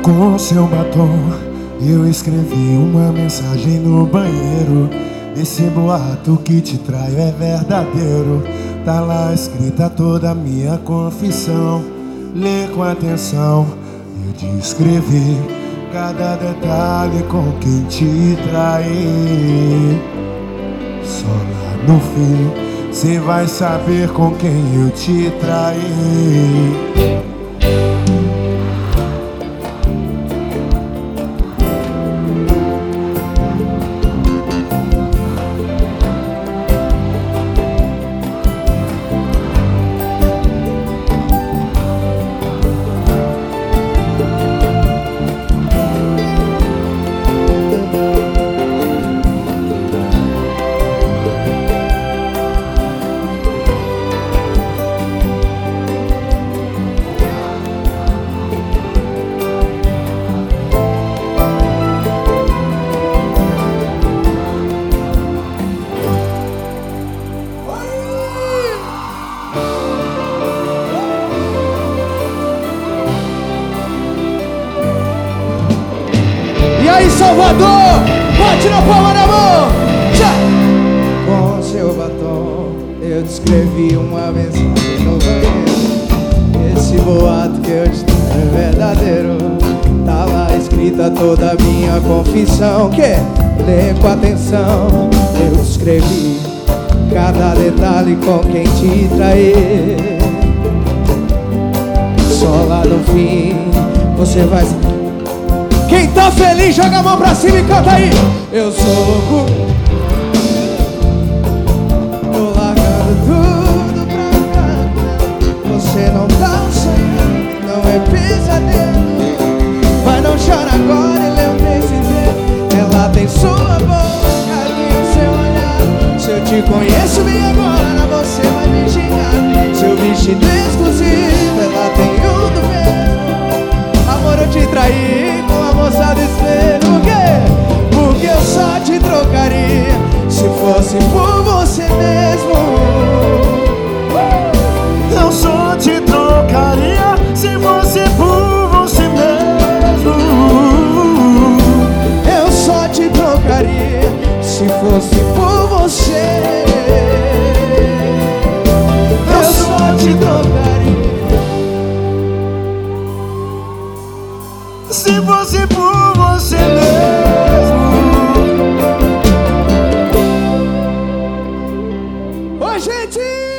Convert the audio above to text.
Com seu batom eu escrevi uma mensagem no banheiro. Esse boato que te traio é verdadeiro. Tá lá escrita toda a minha confissão. Lê com atenção, eu descrevi cada detalhe com quem te traí. Só lá no fim cê vai saber com quem eu te traí. E aí, Salvador, bate na palma na mão. Tchau. Com seu batom eu descrevi uma mensagem no banheiro. Esse boato que eu te trago é verdadeiro. Tá lá escrita toda a minha confissão. Que lê com atenção, eu escrevi cada detalhe com quem te traí. Só lá no fim você vai... Quem tá feliz, joga a mão pra cima e canta aí. Eu sou louco, tô largando tudo pra cá. Você não tá sonhando, não é pesadelo. Mas não chora agora, ele é um dedo. Ela tem sua boca e o seu olhar. Se eu te conheço bem agora, você vai me xingar. Seu vestido exclusivo, ela tem um do mesmo. Amor, eu te traí com a moça do espelho. Por quê? Porque eu só te trocaria se fosse por você mesmo. Eu só te trocaria se fosse por você mesmo. Eu só te trocaria se fosse por você. Eu só te trocaria se fosse por você mesmo. Oi, gente!